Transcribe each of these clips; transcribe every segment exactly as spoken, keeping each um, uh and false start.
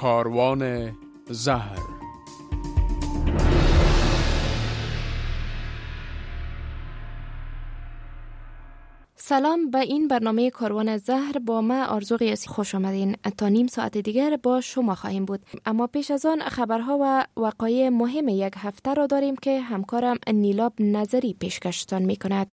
کاروان زهر. سلام به این برنامه کاروان زهر. با من آرزو قیاسی خوش آمدین. تا نیم ساعت دیگر با شما خواهیم بود، اما پیش از آن خبرها و وقایع مهم یک هفته را داریم که همکارم نیلاب نظری پیشکشتان می کند.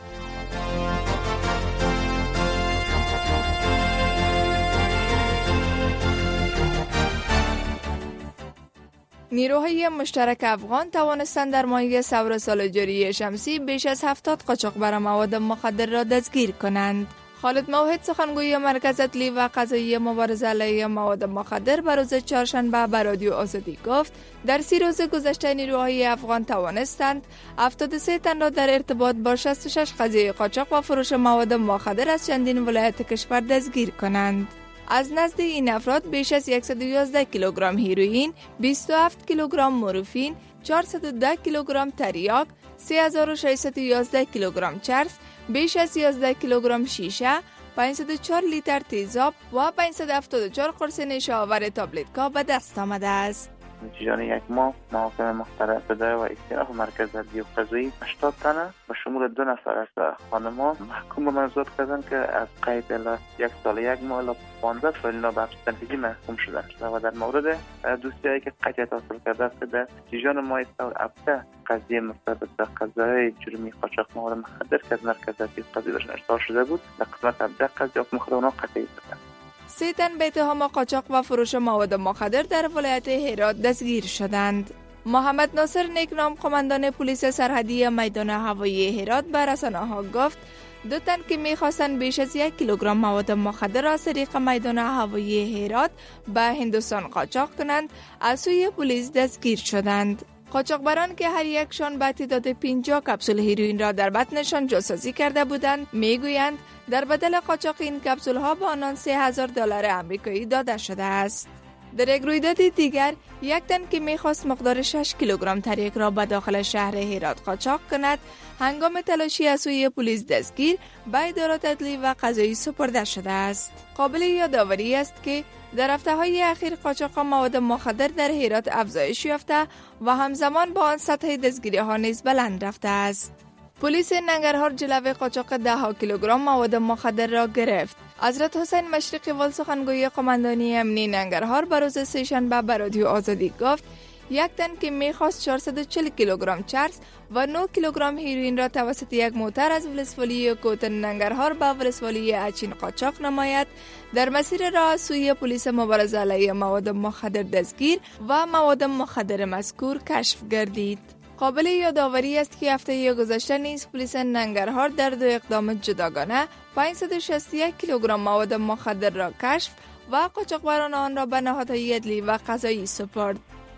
نیروهای مشترک افغان توانستند در ماه سور سال جاری شمسی بیش از هفتاد قاچاقبر مواد مخدر را دستگیر کنند. خالد موحد سخنگوی مرکز اطلاعی و قضایی مبارزه علیه مواد مخدر به روز چهارشنبه به رادیو آزادی گفت در سی روز گذشته نیروهای افغان توانستند هفتاد و سه تن را در ارتباط با شصت و شش قضیه قاچاق و فروش مواد مخدر از چندین ولایت کشور دستگیر کنند. از نزد این افراد بیش از صد و یازده کیلوگرم هیروئین، بیست و هفت کیلوگرم مورفین، چهارصد و ده کیلوگرم تریاک، سه هزار و ششصد و یازده کیلوگرم چرس، بیش از یازده کیلوگرم شیشه، پانصد و چهار لیتر تیزاب و پانصد و هفتاد و چهار قرص نشه آور تابلت‌ها به دست آمده است. نتیجه یک ماه محاکمه مختلف شده و استیناف مرکز اطلاعی و قضایی هشتاد تنه به شمول دو نفر از خانما محکوم به منظور کردن که از قید الی یک سال یک ماه الی پانزده سال اینا به حبس تنفیذی محکوم شدن و در مورد دوستایی که قطعیت حاصل کرده است که در جریان ماه سور هفته قضیه مرتبط به قضیه جرمی قاچاق مواد مخدر که از مرکز اطلاعی و قضایی ارسال شده بود در قسمت هفده قضیه حکم خود اونها قطعی شده. سه تن به اتهام قاچاق و فروش مواد مخدر در ولایت هرات دستگیر شدند. محمد ناصر نیکنام قماندان پلیس سرحدی میدان هوایی هرات به رسانه‌ها گفت دو تن که می‌خواستند بیش از یک کیلوگرم مواد مخدر از طریق میدان هوایی هرات به هندوستان قاچاق کنند از سوی پلیس دستگیر شدند. قاچاقبران که هر یکشان به تعداد پنجاه کپسول هیروئین را در بطنشان جاسازی کرده بودند میگویند در بدل قاچاق این کپسول ها به آنان سه هزار دلار آمریکایی داده شده است. در یک رویداد دیگر یک تن که میخواست مقدار شش کیلوگرم تریاک را به داخل شهر هرات قاچاق کند هنگام تلاشی از سوی پلیس دستگیر به ادارات اطلاعی و قضایی سپرده شده است. قابل یادآوری است که در هفته‌های اخیر قاچاق مواد مخدر در هرات افزایش یافته و همزمان با آن سطح دستگیری ها نیز بلند رفته است. پلیس ننگرهار جلوه قاچاق ده کیلوگرم مواد مخدر را گرفت. حضرت حسین مشرقی ول سخنگوی قماندانی امنی ننگرهار به روز سه‌شنبه به رادیو آزادی گفت یک تن که میخواست چهارصد و چهل کیلوگرم چرس و نه کیلوگرم هیروئین را توسط یک موتر از ولسوالی کوتن ننگرهار به ولسوالی اچین قاچاق نماید در مسیر راه سوی پلیس مبارزه علیه مواد مخدر دستگیر و مواد مخدر مذکور کشف گردید. قابل یادآوری است که هفته گذشته نیز پلیس ننگرهار در دو اقدام جداگانه پانصد و شصت و یک کیلوگرم مواد مخدر را کشف و قاچاقبران آن را به نهادهای اطلاعی و قضایی سپرد.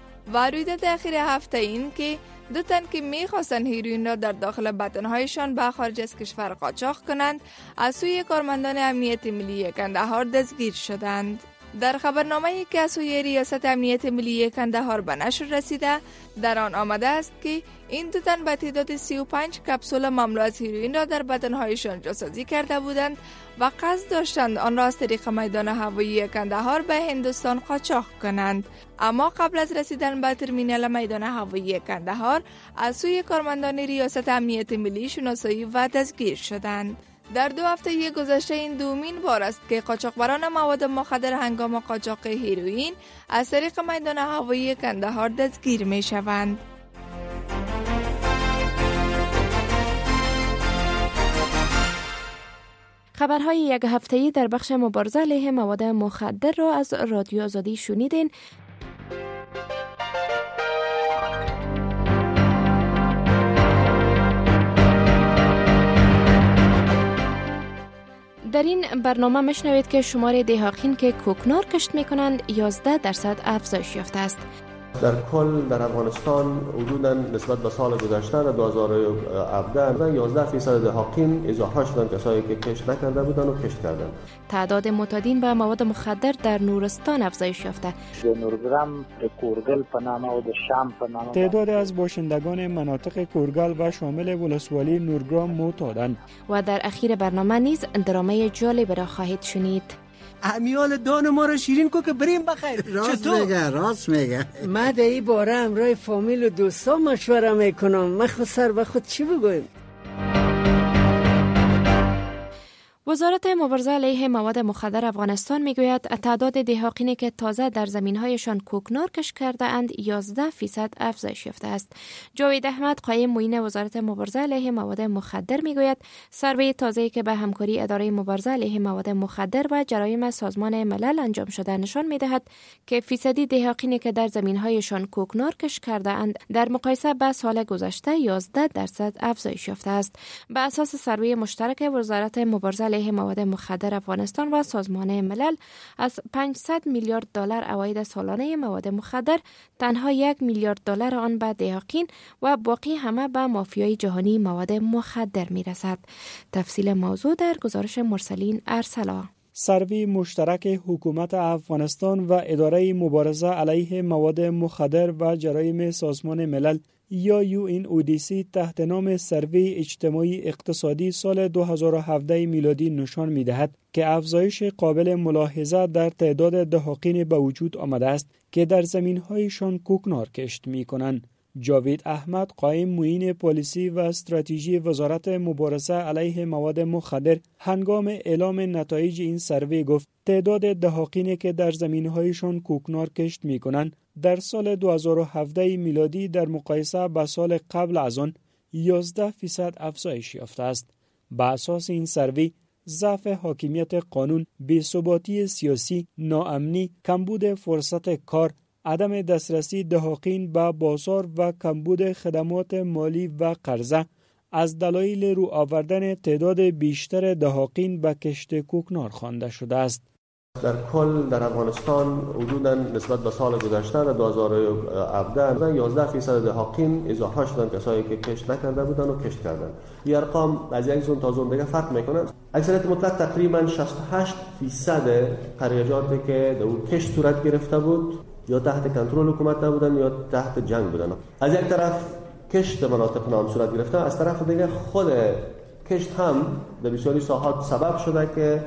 و رویداد اخیر هفته این که دو تن که می‌خواستند هیروئین را در داخل بطن‌هایشان به خارج از کشور قاچاق کنند از سوی کارمندان امنیت ملی کندهار دستگیر شدند. در خبرنامه‌ای که از سوی ریاست امنیت ملی کندهار به نشر رسیده در آن آمده است که این دو تن به تعداد سی و پنج کپسول مملو از هیروئین را در بدنهایشان جاسازی کرده بودند و قصد داشتند آن را از طریق میدان هوایی کندهار به هندوستان قاچاق کنند، اما قبل از رسیدن به ترمینال میدان هوایی کندهار از سوی کارمندان ریاست امنیت ملی شناسایی و دستگیر شدند. در دو هفته گذشته این دومین بار است که قاچاقبران مواد مخدر هنگام قاچاق هیروئین از طریق میدان هوایی کندهار دستگیر می شوند. خبرهای یک هفته‌ای در بخش مبارزه علیه مواد مخدر را از رادیو آزادی شنیدین. در این برنامه مشنوید که شمار دهاقین که کوکنار کشت میکنند یازده درصد افزایش یافته است. در کل در افغانستان حدوداً نسبت به سال گذشته در دو هزار و هفده یازده درصد دهاقین اضافه شدند، کسایی که کشت نکرده بودند و کشت کردند. تعداد معتادین به مواد مخدر در نورستان افزایش یافته. نورگرام کورگل په نامه و شام په نامه تعداد از باشندگان مناطق کورگل و شامل ولسوالی نورگرام معتادند. و در اخیر برنامه نیز درامه جالب را خواهید شنید. امیال دان ما رو شیرین کو که بریم بخیر. راست میگه راست میگه. ما در این باره همراه فامیل و دوستا مشوره میکنم. من خود سر به خود چی بگویم؟ وزارت مبارزه علیه مواد مخدر افغانستان میگوید تعداد دهاقینی که تازه در زمین‌هایشان کوکنار کشف کرده اند یازده فیصد افزایش یافته است. جاوید احمد قایم معین وزارت مبارزه علیه مواد مخدر میگوید سروی تازه‌ای که به همکاری اداره مبارزه علیه مواد مخدر و جرایم سازمان ملل انجام شده نشان میدهد که فیصدی دهاقینی که در زمین‌هایشان کوکنار کشف کرده اند در مقایسه با سال گذشته یازده درصد افزایش یافته است. به اساس سروی مشترک وزارت مبارزه علیه مواد مخدر افغانستان و سازمان ملل از پانصد میلیارد دلار عواید سالانه مواد مخدر تنها یک میلیارد دلار آن به دهاقین و باقی همه به مافیای جهانی مواد مخدر میرسد. تفصیل موضوع در گزارش مرسلین ارسلا. سروی مشترک حکومت افغانستان و اداره مبارزه علیه مواد مخدر و جرایم سازمان ملل یا یو این او دی سی تحت نام سروی اجتماعی اقتصادی سال دو هزار و هفده میلادی نشان می‌دهد که افزایش قابل ملاحظه در تعداد دهاقین به وجود آمده است که در زمین‌هایشان کوکنار کشت می‌کنند. جاوید احمد قایم معین پالیسی و استراتژی وزارت مبارزه علیه مواد مخدر هنگام اعلام نتایج این سروی گفت تعداد دهاقینی که در زمین‌هایشان کوکنار کشت می‌کنند در سال دو هزار و هفده میلادی در مقایسه با سال قبل از آن یازده فیصد افزایش یافته است. با اساس این سروی ضعف حاکمیت قانون، بی‌ثباتی سیاسی، ناامنی، کمبود فرصت کار، عدم دسترسی دهاقین به بازار و کمبود خدمات مالی و قرضه از دلایل رو آوردن تعداد بیشتر دهاقین به کشت کوکنار خوانده شده است. در کل در افغانستان حدوداً نسبت به سال گذشته در دو هزار و هفده یازده فیصد دهاقین اضافه شدن کسایی که کشت نکرده بودن و کشت کردن. این ارقام از یک زون تا زون دیگه فرق میکنه. اکثریت مطلق تقریباً شصت و هشت فیصد قریجاتی که در اون کشت صورت گرفته بود یا تحت کنترل حکومت نبودن یا تحت جنگ بودن. از یک طرف کشت مناطق نام صورت گرفته، از طرف دیگه خود کشت هم در بسیاری ساحات سبب شده که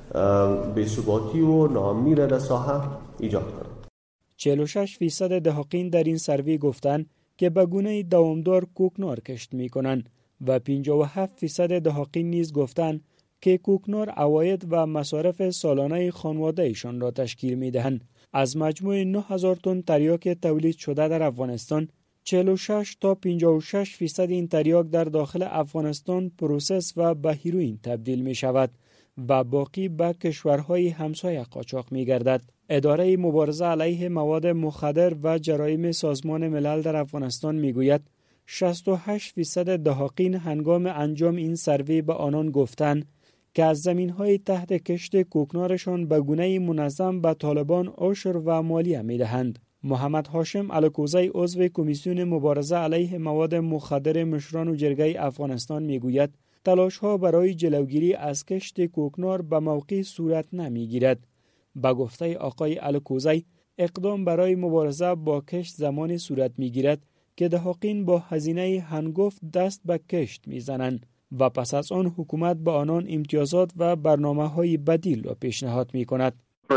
بی‌ثباتی و ناامنی را در ساحه ایجاد کنه. چهل و شش فیصد دهاقین در این سروی گفتند که به گونه دوامدار کوکنار کشت می‌کنند و پنجاه و هفت فیصد دهاقین نیز گفتند که کوکنار عواید و مصارف سالانه خانواده‌ایشان را تشکیل می‌دهند. از مجموع نه هزار تن تریاک تولید شده در افغانستان، چهل و شش تا پنجاه و شش فیصد این تریاک در داخل افغانستان پروسس و به هیروئین تبدیل می شود و باقی به کشورهای همسایه قاچاق می گردد. اداره مبارزه علیه مواد مخدر و جرایم سازمان ملل در افغانستان می گوید شصت و هشت فیصد دهاقین هنگام انجام این سروی به آنان گفتند که از زمین‌های تحت کشت کوکنارشان به گونه‌ای منظم به طالبان عشر و مالیه می‌دهند. محمد هاشم الکوزی عضو کمیسیون مبارزه علیه مواد مخدر مشران و جرگه افغانستان می‌گوید تلاش‌ها برای جلوگیری از کشت کوکنار به موقع صورت نمی‌گیرد. به گفته آقای الکوزی اقدام برای مبارزه با کشت زمانی صورت می‌گیرد که دهاقین با هزینه هنگفت دست به کشت می‌زنند و پس از آن حکومت به آنان امتیازات و برنامه‌های بدیل را پیشنهاد می‌کند.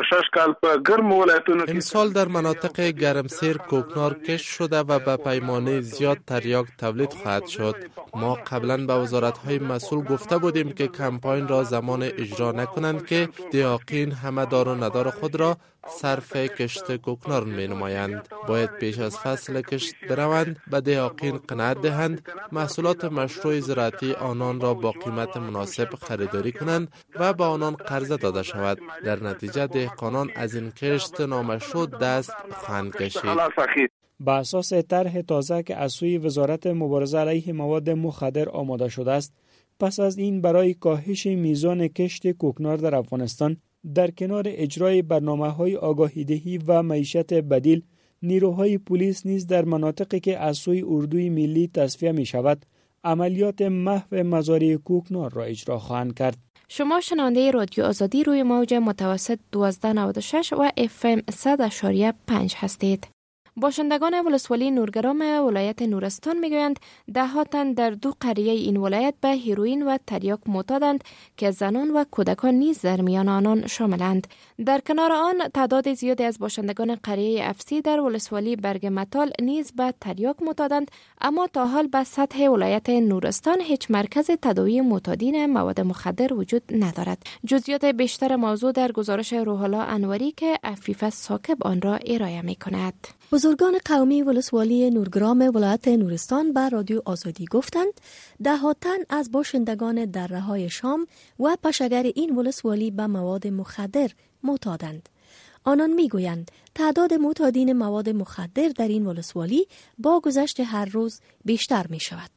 امسال در مناطق گرمسیر کوکنار کشت شده و به پیمانه زیاد تریاک تولید خواهد شد. ما قبلا به وزارت‌های مسئول گفته بودیم که کمپاین را زمان اجرا نکنند که دهاقین همه دار و ندار خود را صرف کشت کوکنار می نمایند. باید پیش از فصل کشت بروند، به دهاقین قناعت دهند، محصولات مشروع زراعتی آنان را با قیمت مناسب خریداری کنند و به آنان قرضه داده شود. در نتیجه دهقانان از این کشت نامشروع دست خواهند کشید. با اساس طرح تازه که از سوی وزارت مبارزه علیه مواد مخدر آماده شده است، پس از این برای کاهش میزان کشت کوکنار در افغانستان در کنار اجرای برنامه‌های آگاهی‌دهی و معیشت بدیل، نیروهای پلیس نیز در مناطقی که از سوی اردوی ملی تصفیه می‌شود، عملیات محو مزارع کوکنار را اجرا خواهند کرد. شما شنونده رادیو آزادی روی موج متوسط دوازده نود و شش و اف ام صد و پنج هستید. باشندگان ولسوالی نورگرام ولایت نورستان میگویند ده تن در دو قریه این ولایت به هیروئین و تریاک معتادند که زنان و کودکان نیز در میان آنان شاملند. در کنار آن تعداد زیادی از باشندگان قریه افسی در ولسوالی برگ متال نیز به تریاک معتادند، اما تا حال به سطح ولایت نورستان هیچ مرکز تداوی معتادین مواد مخدر وجود ندارد. جزئیات بیشتر موضوع در گزارش روح‌الله انوری که عفیفه ثاقب آن را ارائه می‌کند. بزرگان قومی ولسوالی نورگرام ولایت نورستان به رادیو آزادی گفتند ده ها تن از باشندگان دره‌های شام و پشگر این ولسوالی به مواد مخدر معتادند. آنان میگویند تعداد معتادین مواد مخدر در این ولسوالی با گذشت هر روز بیشتر می شود.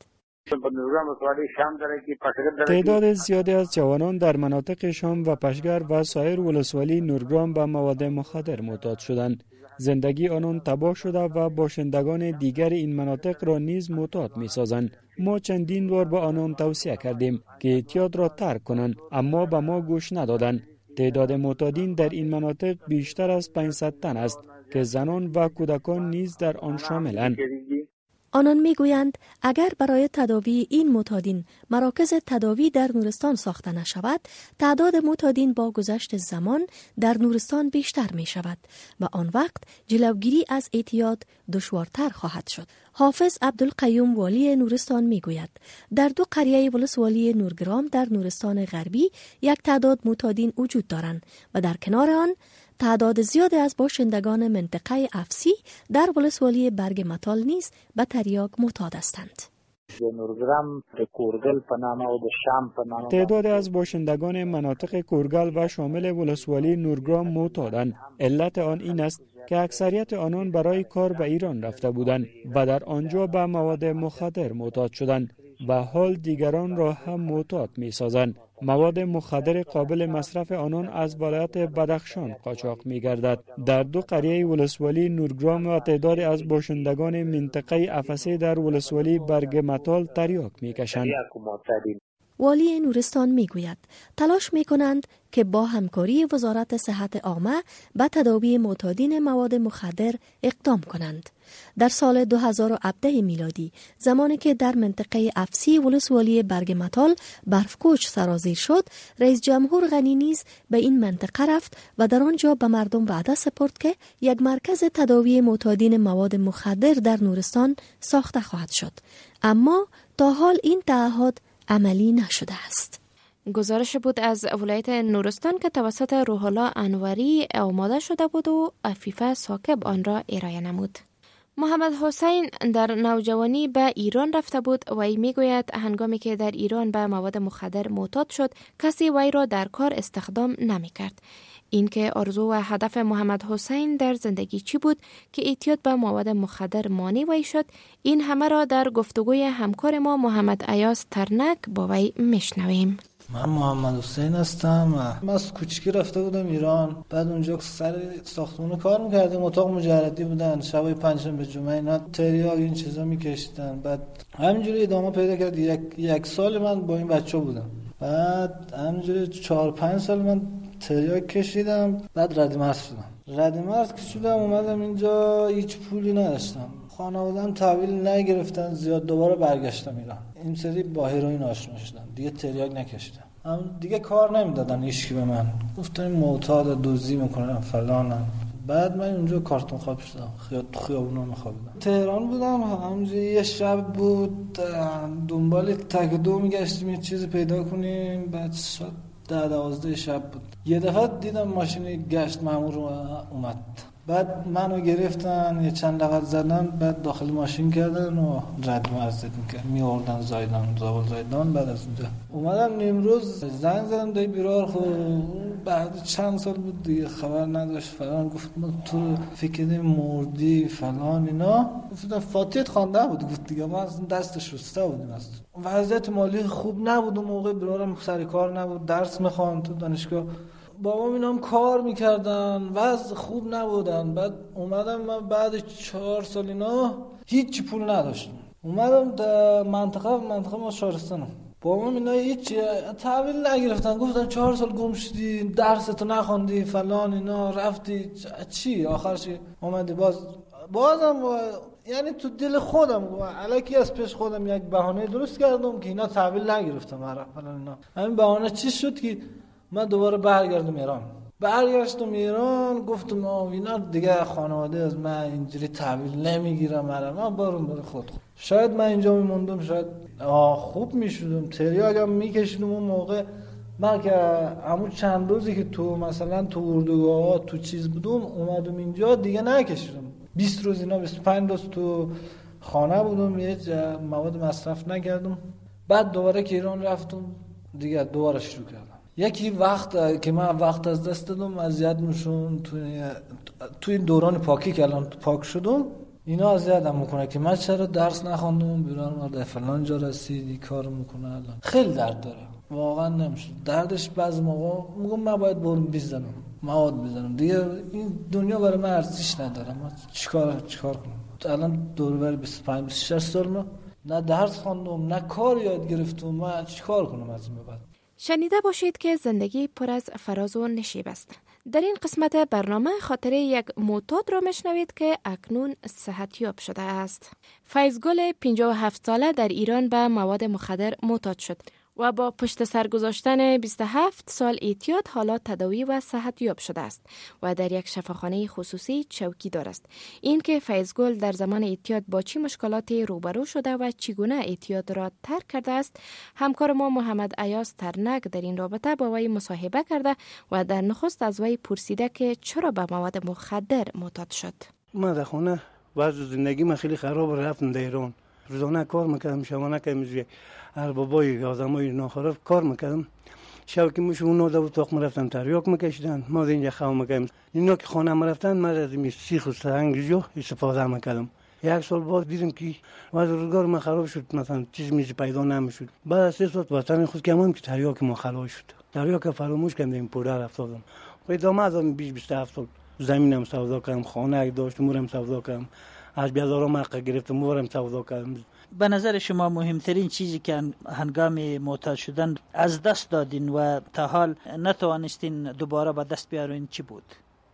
تعداد زیادی از جوانان در مناطق شام و پشگر و سایر ولسوالی نورگرام به مواد مخدر معتاد شدند. زندگی آنان تباه شده و باشندگان دیگر این مناطق را نیز معتاد می سازند. ما چندین بار به آنان توصیه کردیم که اعتیاد را ترک کنند، اما به ما گوش ندادند. تعداد معتادین در این مناطق بیشتر از پانصد تن است که زنان و کودکان نیز در آن شاملند. آنان میگویند اگر برای تداوی این معتادین مراکز تداوی در نورستان ساخته نشود، تعداد معتادین با گذشت زمان در نورستان بیشتر می شود و آن وقت جلوگیری از اعتیاد دشوارتر خواهد شد. حافظ عبدالقیوم والی نورستان میگوید در دو قریه ولسوالی نورگرام در نورستان غربی یک تعداد معتادین وجود دارند و در کنار آن تعداد زیادی از باشندگان منطقه افسی در ولسوالی برگ متال نیز به تریاک معتاد هستند. تعداد از باشندگان مناطق کورگل و شامل ولسوالی نورگرام معتادند. علت آن این است که اکثریت آنان برای کار به ایران رفته بودند و در آنجا به مواد مخدر معتاد شدند و حال دیگران را هم معتاد می سازند. مواد مخدر قابل مصرف آنان از ولایت بدخشان قاچاق می گردد. در دو قریه ولسوالی نورگرام و تعدادی از باشندگان منطقه افسی در ولسوالی برگ متال تریاک می کشند. والی نورستان می گوید تلاش می کنند که با همکاری وزارت صحت عامه به تداوی معتادین مواد مخدر اقدام کنند. در سال دو هزار و هفده میلادی زمانی که در منطقه افسی ولسوالی برگ متال برفکوچ سرازیر شد، رئیس جمهور غنی نیز به این منطقه رفت و در آنجا به مردم وعده سپرد که یک مرکز تداوی معتادین مواد مخدر در نورستان ساخته خواهد شد، اما تا حال این تعهد عملی نشده است. گزارش بود از ولایت نورستان که توسط روح‌الله انوری آماده شده بود و عفیفه ثاقب آن را ارائه نمود. محمد حسین در نوجوانی به ایران رفته بود و ای میگوید هنگامی که در ایران به مواد مخدر معتاد شد کسی وی را در کار استخدام نمی کرد. این که آرزو و هدف محمد حسین در زندگی چی بود که اعتیاد به مواد مخدر مانع وی شد، این همه را در گفتگوی همکار ما محمد ایاز ترنک با وی میشنویم. من محمد حسین هستم. من از کوچیکی رفته بودم ایران، بعد اونجا سر ساختمون کار میکردیم، اتاق مجردی بودن، شبای پنجشنبه جمعه اینا تریاک این چیزا میکشیدن. بعد همینجوری ادامه پیدا کرد. یک یک سال من با این بچه بودم، بعد همینجوری چهار پنج سال من تریاک کشیدم. بعد رد مرز شدم. رد مرز که شدم اومدم اینجا، هیچ پولی نداشتم، خانواده‌ام تحویل نگرفتن زیاد، دوباره برگشتم ایران. این سری با هیروئین آشنا شدم، دیگه تریاک نکشیدم. هم دیگه کار نمیدادن هیچکی به من، گفتن معتاد دزدی میکنن فلانن. بعد من اونجا کارتون خواب شدم، خیال تو خیابونا میخوابیدم. تهران بودم، همونجوری یه شب بود، دنبال تک دو میگشتیم یه چیزی پیدا کنیم. بعد شد ده دوازده شب بود، یه دفعه دیدم ماشین گشت مامور اومد. بعد منو گرفتن، یه چند لغت زدن، بعد داخل ماشین کردن و رد مرز میکرد میوردن زایدان زابل زایدان. بعد از اونجا اومدم نیمروز، زنگ زدم دایی بیرار. خب بعد چند سال بود دیگه خبر نداشت فلان. گفت ما تو فکر مردی فلان اینا. گفتم فاتحت خوانده بود. گفت دیگه ما از دست شسته بودیم. است وضعیت مالی خوب نبود اون موقع، بیرارم سر کار نبود، درس میخوان تو دانشگاه. بابام اینا هم کار میکردن، وضع خوب نبودن. بعد اومدم من بعد چهار سال اینا هیچ پول نداشتم، اومدم در منطقه منطقه ما شهرستانم. بابام اینا هیچ تحویل نگرفتن، گفتن چهار سال گم شدی، درستو نخوندی فلان اینا، رفتی چی؟ آخرش اومدی باز بازم با... یعنی تو دل خودم الکی از پیش خودم یک بهانه درست کردم که اینا تحویل نگرفتم هر فلان اینا. همین بهانه چی شد که من دوباره برگردم ایران. برگشتم ایران گفتم آه اینا دیگه خانواده از من اینجوری تحویل نمیگیرم، من برم برای خود. شاید من اینجا میموندم شاید آه خوب میشدم، تریاگم میکشیدم اون موقع. من که همون چند روزی که تو مثلا تو اردوگاه تو چیز بودم اومدم اینجا دیگه نکشیدم. بیست روز اینا بیست و پنج روز تو خانه بودم، هیچ مواد مصرف نکردم. بعد دوباره که ایران رفتم دیگه دوباره شروع کردم. یکی وقت که من وقت از دست دادم اذیت میشون تو تو این دوران پاکی که الان پاک شدم اینا اذیتم میکنه که من چرا درس نخوندم بیرون مرد فلان جا رسیدی کار میکنه. الان خیلی درد داره واقعا نمیشه دردش. بعضی موقع میگم من باید برم بزنم مواد بزنم دیگه این دنیا برای من ارزش نداره. من چیکار چیکار کنم؟ الان دور و بر بیست و پنج بیست و شش سالمه، نه درس خواندم نه کار یاد گرفتم. من چیکار کنم از این بعد؟ شنیده باشید که زندگی پر از فراز و نشیب است. در این قسمت برنامه خاطره یک معتاد را میشنوید که اکنون صحتیاب شده است. فیضگل پنجاه و هفت ساله در ایران به مواد مخدر معتاد شد و با پشت سر گذاشتن بیست و هفت سال اعتیاد حالا تداوی و صحتیاب شده است و در یک شفاخانه خصوصی چوکیدار است. این که فیضگل در زمان اعتیاد با چه مشکلاتی روبرو شده و چگونه اعتیاد را ترک کرده است، همکار ما محمد ایاز ترنک در این رابطه با وی مصاحبه کرده و در نخست از وی پرسیده که چرا به مواد مخدر معتاد شد. من در خونه وضع زندگی من خیلی خراب، رفتم در ایران روزانه کار میکردم، شبانه که میزوی اربابای آدمای ناخراب کار میکردم. شب که میشه اون دو اتاق میرفتن تریاک میکشیدن، ما اینجا خواب میکردیم. اینا که خانه میرفتن من از این سیخ و سنگ جو استفاده میکردم. یک سال بعد دیدم که وضع روزگار من خراب شد، مثلا چیز میز پیدا نمیشد. بعد از سه سال وطن خود کردم که تریاک ما خلاص شد. تریاک فراموش کردم، این پودر افتادم. ادامه دادم بیست بیست و هفت سال. زمینم سودا کردم، خانه داشتم، مورم سودا کردم. از بیازارم حق گرفتم، مورم سودا کردم. به نظر شما مهمترین چیزی که هنگام معتاد شدن از دست دادین و تا حال نتوانستین دوباره به دست بیارین چی بود؟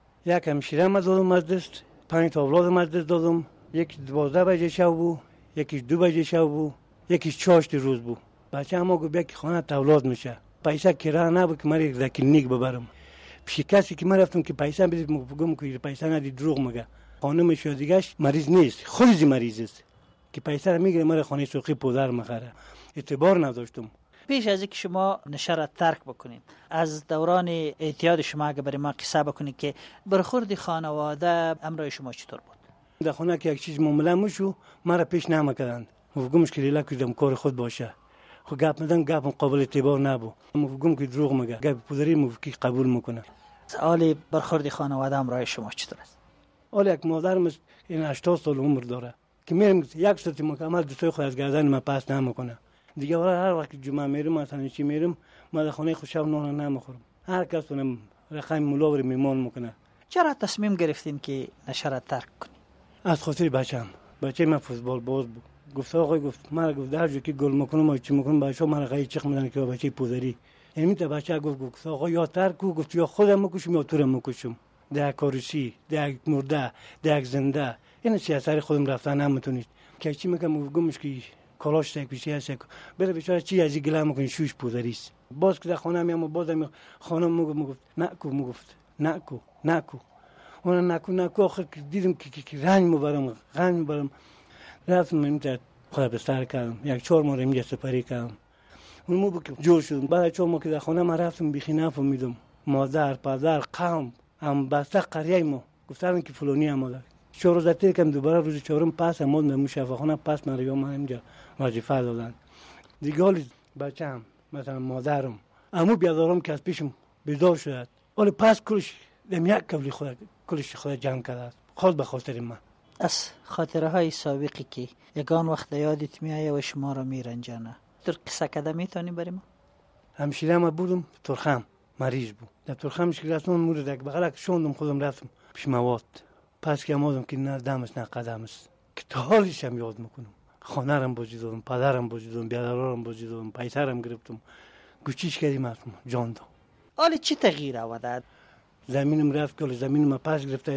یک همشیره ما دادم از دست، پنج تا اولاد از دست دادم. یکی دوازده بجه شب بود، یکی دو بجه شب بود، یکی چاشت روز بود. بچه اما گفت یک خانه تولاد میشه، پیسه کرایه نبود که من یک کلینیک ببرم. پیش کسی که من رفتم که پیسه بدید میگم که پیسه ندید دروغ میگه. خانم شادیگاش مریض نیست، خودش مریض است که پیسه رو میگیره من خانه سوقی پودر میخره. اعتبار نداشتم. پیش از اینکه شما نشه را ترک بکنید، از دوران اعتیاد شما اگه برای ما قصه بکنید که برخورد خانواده امرای شما چطور بود؟ در خانه که یک چیز معامله میشو مرا پیش نمیکردند. مفهومش که لیلا کردم کار خود باشه. خو گپ میدن گپ قابل اعتبار نبود. مفهوم که دروغ میگه، گپ پودری مفکی قبول میکنه. حال برخورد خانواده امرای شما چطور است؟ حال یک مادرم این هشتاد سال عمر داره که میرم یک ساعت مکمل دوستای خود از گردن من پس نمیکنه. دیگه هر وقت جمعه میرم مثلا چی میرم من در خانه خود شب نان نمیخورم. هر کس اونم رقم ملاور میمان میکنه. چرا تصمیم گرفتین که نشه را ترک کنین؟ از خاطر بچه‌م. بچه من فوتبال باز بود. گفت آقا گفت من گفت در جو که گل میکنم ما چی میکنم بچه‌ها من غیر چیخ میدن که بچه پودری. یعنی تا بچه گفت گفت آقا یا ترک کو گفت یا خودم میکشم یا تو رو میکشم. در کارشی، در مرده، در زنده. این سیاست خودم رفتن نمیتونید. که چی میگم میگمش که کلاش تک پیشی هست. بره بیچاره چی از گله میکنه شوش پودریست. باز که در خانه میام بازم خانم میگفت نه کو میگفت نه کو نه کو. اون نه کو نه کو آخر دیدم که که رنج میبرم رنج میبرم. رفتم اینجا خود به سر کردم. یک چهار ماه اینجا سپری کردم. اون مو که جور شدم. بعد چهار ماه که در خانه ما رفتم بیخی نفهمیدم. مادر پدر قوم هم بسته قریه ما گفتن که فلانی آمده. چهار روز دیگه کم دوباره روز چهارم پس اماد من شفاخانه پس من من اینجا وظیفه دادن. دیگه حالی بچه‌م مثلا مادرم عمو بیادارم که از پیشم بیدار شد. ولی پس کلش دم یک کبلی خود کلش خود جمع کرد. خود به خاطر من. از خاطره های سابقی که یگان وقت یادت میایه و شما رو میرنجانه. در قصه کده میتونی بریم ما؟ همشیره ما بودم ترخم مریض بود. در ترخمش که رفتم مورد یک بغلک شوندم خودم رفتم پیش مواد. پس که امادم که نه دمست نه قدمست که تا حالش هم یاد میکنم. خانه رم بازی دادم، پدرم بازی دادم، بیادرارم بازی دادم، پیسرم گرفتم. گوچیش کردیم ازم جان داد. حالا چی تغییر آورد؟ زمینم رفت که زمینم پس گرفتم.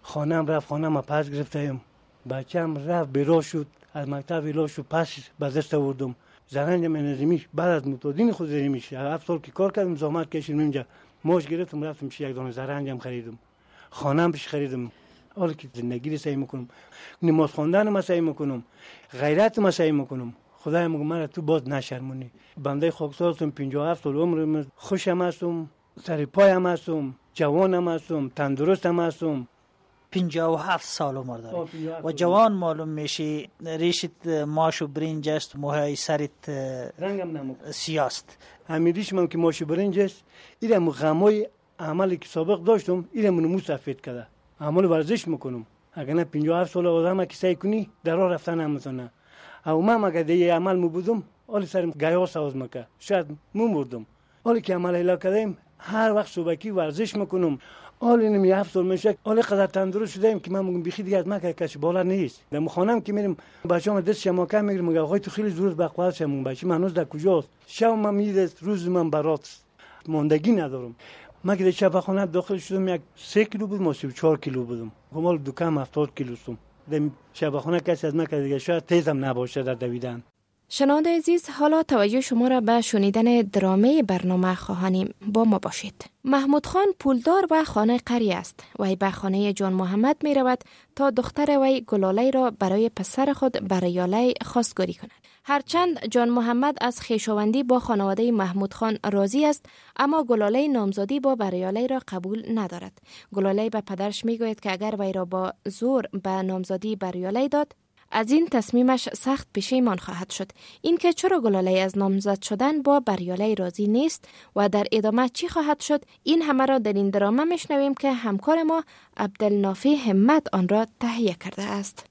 خانم رفت، خانم پس گرفتم، بچه‌م رفت بیراه شد، از مکتب بیراه شد، پس به دست آوردم. زرنجم نظامی بعد از متادین خود میشه هفت سال که کار کردم، زحمت کشیدم اینجا، ماش گرفتم رفتم چه یک دانه زرنجم خریدم، خانم پیش خریدم. حالا که زندگی رو سعی میکنم، نماز خواندن رو سعی میکنم، غیرت رو سعی میکنم. خدای میگه من تو باز نشرمونی. بنده خاکسارتم، پنجاه و هفت سال عمرم، خوشم هستم، سر پایم هستم، جوانم هستم، تندرستم هستم. پنجاه و هفت سال عمر داری و جوان معلوم میشی. ریشت ماش و برنج است، موهای سرت رنگم نمو سیاست. همین ریشم که ماش و برنج است، اینم غمای عملی که سابق داشتم اینم منو سفید کرده. عمل ورزش میکنم. اگر نه پنجاه و هفت سال آدم که سعی کنی در راه رفتن نمیتونه. او من اگه دیگه عمل میبودم، حالی سرم گیا ساز میکرد، شاید میمردم. حالی که عمل الا کردم، هر وقت صبحی ورزش میکنم. حالی نمی هفت سال میشه، حالی قدر تندرست شدم که من میگم بخی دیگه از مکه کش بالا نیست. در خانم که میرم بچه‌ام دست شماکه میگیرم، میگم آقای تو خیلی زود بقوال شمون بچه من هنوز در کجاست؟ شب من میده روز من برات ماندگی ندارم. من که شب خانه داخل شدم، یک سه کیلو بود، ما چهار کیلو بودم. کمال دکم هفتاد کیلو سوم. در شب خانه کسی از مکه دیگه شاید تیزم نباشه در دویدن. شنونده عزیز، حالا توجه شما را به شنیدن درامه برنامه خواهانیم. با ما باشید. محمود خان پولدار و خانه قری است. وی به خانه جان محمد می رود تا دختر وی گلاله را برای پسر خود بریاله خواستگاری کند. هرچند جان محمد از خویشاوندی با خانواده محمود خان راضی است، اما گلاله نامزادی با بریاله را قبول ندارد. گلاله به پدرش می گوید که اگر وی را با زور به نامزادی بریاله داد، از این تصمیمش سخت پشیمان خواهد شد. این که چرا گلاله از نامزد شدن با بریاله راضی نیست و در ادامه چی خواهد شد، این همه را در این درامه میشنویم که همکار ما عبدالنافی همت آن را تهیه کرده است.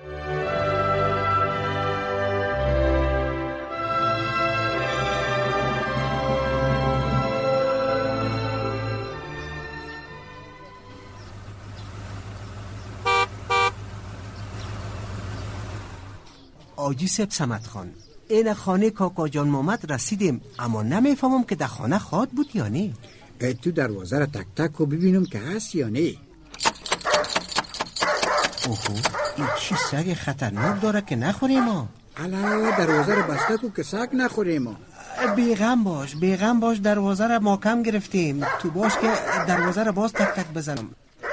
آجی سب سمت خان، این خانه کاکا جان محمد رسیدیم، اما نمیفهمم که در خانه خواد بود یا نه. تو دروازه را تک تک و ببینم که هست یا نه. اوهو، این چی سگ خطرناک داره که نخوریم ما؟ علا دروازه را بسته کو که سگ نخوریم ما. بیغم باش، بیغم باش، دروازه را ما کم گرفتیم. تو باش که دروازه را باز تک تک بزنم.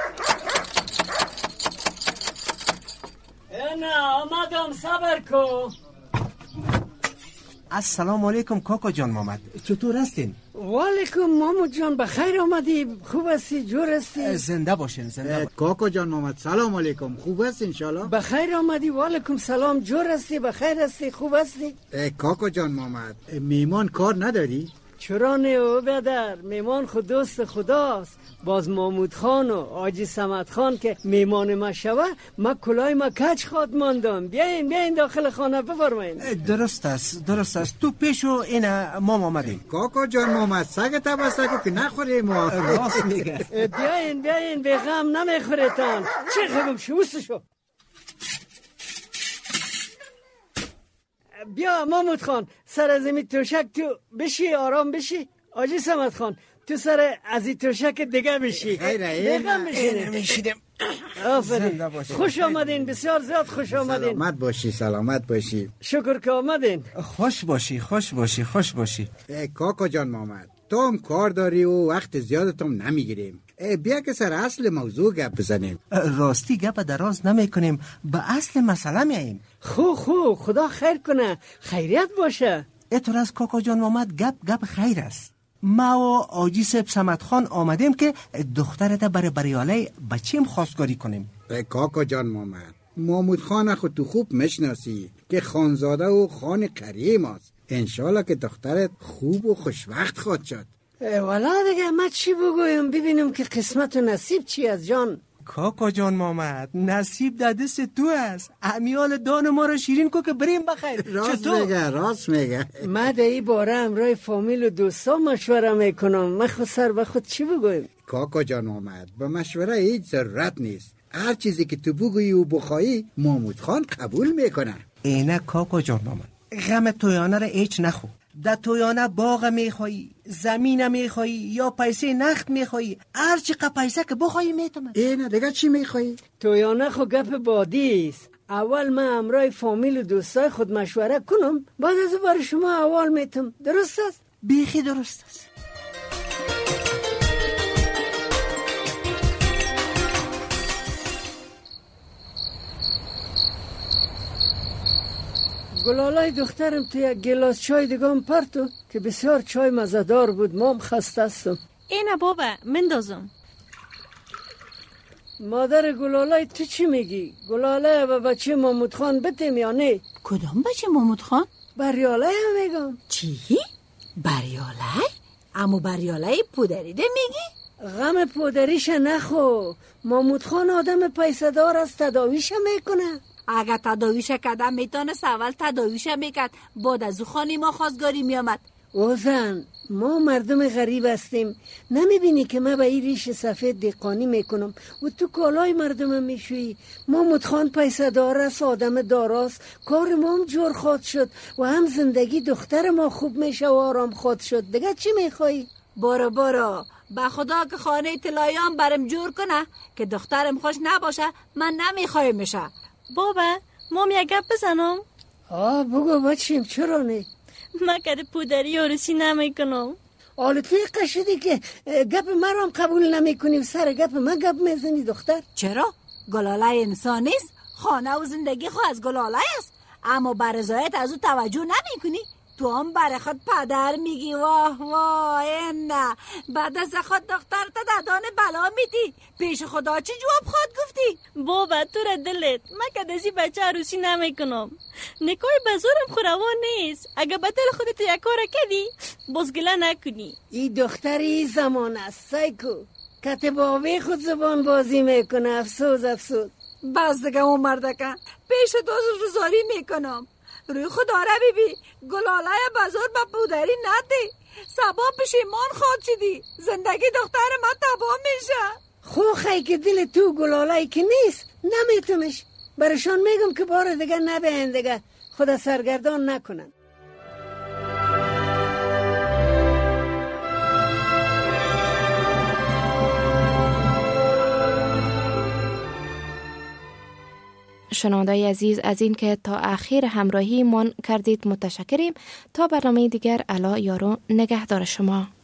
نه آمدم، صبر کو. السلام علیکم کاکا جان محمد، چطور هستین؟ وعلیکم محمد جان، بخیر آمدی، خوب هستی، جور هستی؟ زنده باشین، زنده باشین. کاکا جان محمد سلام علیکم، خوب هستی انشالله؟ بخیر آمدی، وعلیکم سلام، جور هستی، بخیر هستی، خوب هستی؟ کاکا جان محمد، میمان کار نداری؟ چرا نه او بدر، میمان خود دوست خداست. باز محمود خان و آجی سمت خان که میمان ما شوه، ما کلای ما کچ خواد ماندم. بیاین بیاین داخل خانه بفرمایین. درست است، درست است، تو پیشو اینا ما آمدیم. کاکا جان محمد سگ تبستکو که نخوریم ما. راست میگه. بیاین بیاین، به غم نمیخوریتان. چه خبم شوستشو. بیا محمود خان، سر از این توشک تو بشی، آرام بشی. آجی سمت خان تو سر از این توشک دیگه بشی. خیره این نمیشیدم. آفرین، خوش آمدین، بسیار زیاد خوش آمدین. سلامت باشی، سلامت باشی. شکر که آمدین. خوش باشی، خوش باشی، خوش باشی. کاکا جان محمد، تو هم کار داری و وقت زیادتم نمیگیریم. بیا که سر اصل موضوع گپ بزنیم. راستی گپ دراز نمی کنیم، به اصل مسئله میاییم. خو خو خدا خیر کنه، خیریت باشه. اتور از کاکا جان محمد گپ گپ خیر است. ما و آجی سب سمت خان آمدیم که دخترت برای بریاله بچیم خواستگاری کنیم. کاکا جان محمد، محمود خان خود تو خوب مشناسی که خانزاده و خان کریم است. انشالله که دخترت خوب و خوشوقت خواهد شد. والا دیگه ما چی بگویم، ببینیم که قسمت و نصیب چی از جان. کاکا جان محمد، نصیب در دست تو است. امیال دان ما رو شیرین کو که بریم بخیر. راست میگه، راست میگه. ما در این باره همراه فامیل و دوستا مشوره میکنم. من خود سر به خود چی بگویم؟ کاکا جان محمد، به مشوره هیچ ضرورت نیست. هر چیزی که تو بگویی و بخوایی محمود خان قبول میکنه. اینه کاکا جان محمد، غم تویانه را هیچ نخو. در تویانه باغ میخوایی، زمین میخوایی یا پیسه نقد میخوایی، هر چقدر پیسه که بخوایی میتونم. اینه دیگه چی میخوایی؟ تویانه خو گپ بادی است. اول من همراه فامیل و دوستای خود مشوره کنم، بعد از برای شما اول میتم. درست است؟ بیخی درست است. گلالای دخترم تو یک گلاس چای دیگم پرتو که بسیار چای مزدار بود. مام خسته هستم. اینه بابا مندازم. مادر گلالای تو چی میگی؟ گلالای و بچه محمود خان بتیم یا نه؟ کدام بچه محمود خان؟ بریالای هم میگم. چی؟ بریالای؟ امو بریالای پودریده میگی؟ غم پودریش نخو. محمود خان آدم پیسه دار است، تداویش میکنه. اگه تداویش کدم میتونست اول تداویش میکرد، بعد از او خانی ما خواستگاری میامد. اوزن ما مردم غریب هستیم، نمیبینی که ما به این ریش سفید دقانی میکنم و تو کالای مردم میشوی؟ محمود خان پیسه دار است، آدم داراست، کار ما هم جور خود شد و هم زندگی دختر ما خوب میشه و آرام خود شد. دیگه چی میخوایی؟ برو برو، به خدا که خانه طلاییان برم جور کنه که دخترم خوش نباشه من نمیخوایم میشه. بابا مام یک گپ بزنم؟ آه بگو بچیم. چرا نه؟ من کده پودری عروسی نمی کنم. حالا توی قشدی که گپ من هم قبول نمی کنی و سر گپ من گپ میزنی دختر. چرا؟ گلالای انسان نیست؟ خانه و زندگی خو از گلالای است، اما برزایت از او توجه نمی کنی؟ تو هم برای خود پدر میگی واه واه این نه، بعد از خود دختر تا دادان بلا میدی. پیش خدا چی جواب خود گفتی؟ بابا تو را دلت، من که دزی بچه عروسی نمی کنم. نکای بزرم خوروان نیست. اگه به دل خودت یک کار کردی بزگله نکنی. این دختری زمان است سایکو، کتباوی خود زبان بازی میکنه. افسوس افسوس. بس دیگه اون مردکه پیش دوست روزاری میکنم. روی خدا را بیبی، گلالای بزرگ با پودری ندی، سبا پشیمان خود شدی، زندگی دختر ما تباه میشه. خوخی که دل تو گلالای که نیست نمیتونش. برشان میگم که بار دیگه نبین دیگه، خدا سرگردان نکنن. شنوندای عزیز از این که تا اخیر همراهی من کردید متشکریم. تا برنامه دیگر الا یارو نگهدار شما.